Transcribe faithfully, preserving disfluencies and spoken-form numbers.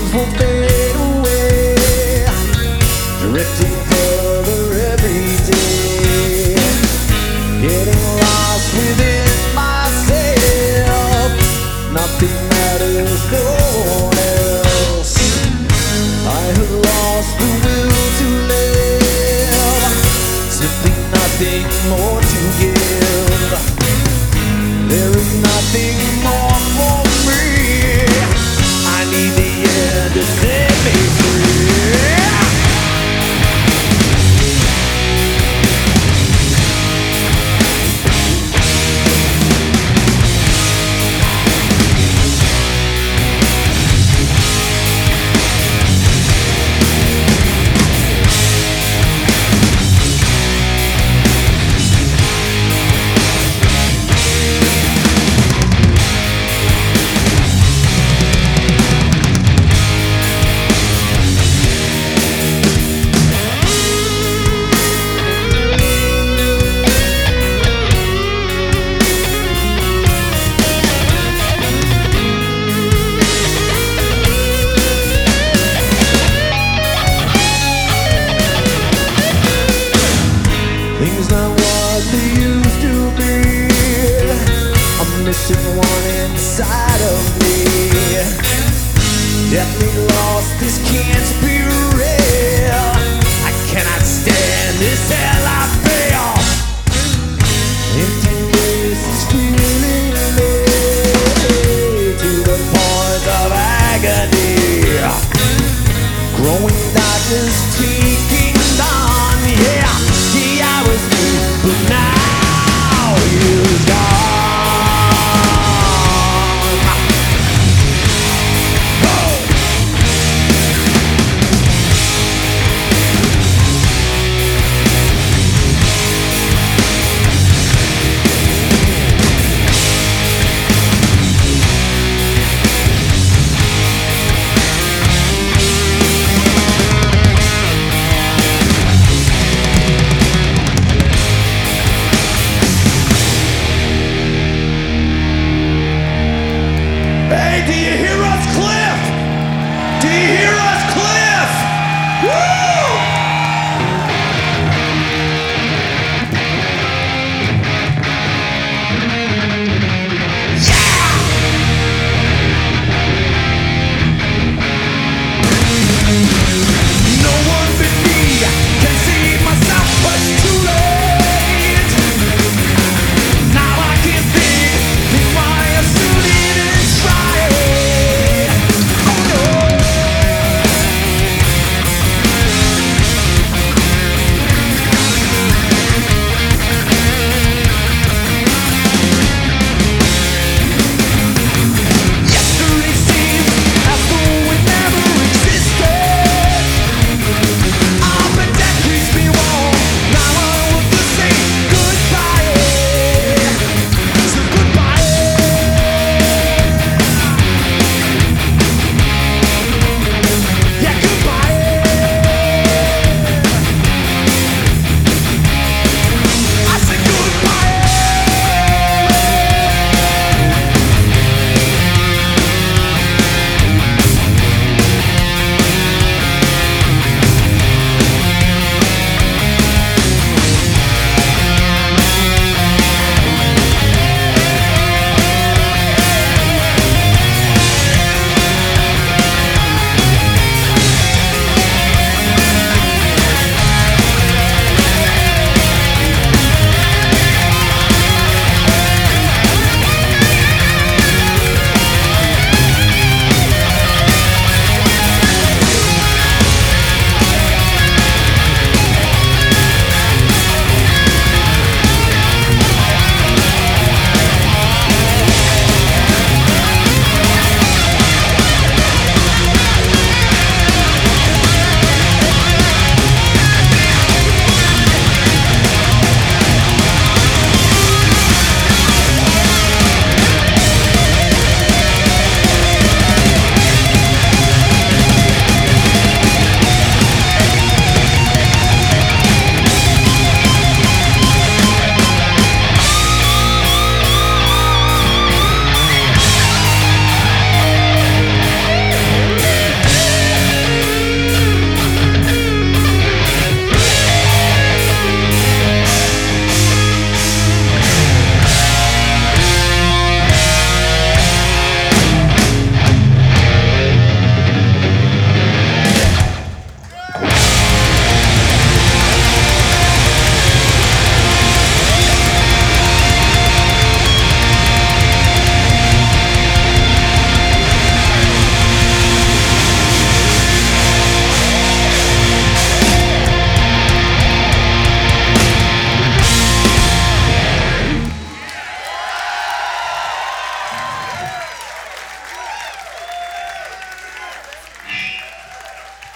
dreams will fade away, drifting further every day, getting lost within myself. Nothing matters, no one else. I have lost the will to live, simply nothing more to give. There is nothing more for me. I need the end to set me free. Things not what they used to be. I'm missing one inside of me. Deathly lost, this can't be real. I cannot stand this hell I feel. Empty waste is feeling me to the point of agony. Growing darkness taking on, yeah. See, I was new, but now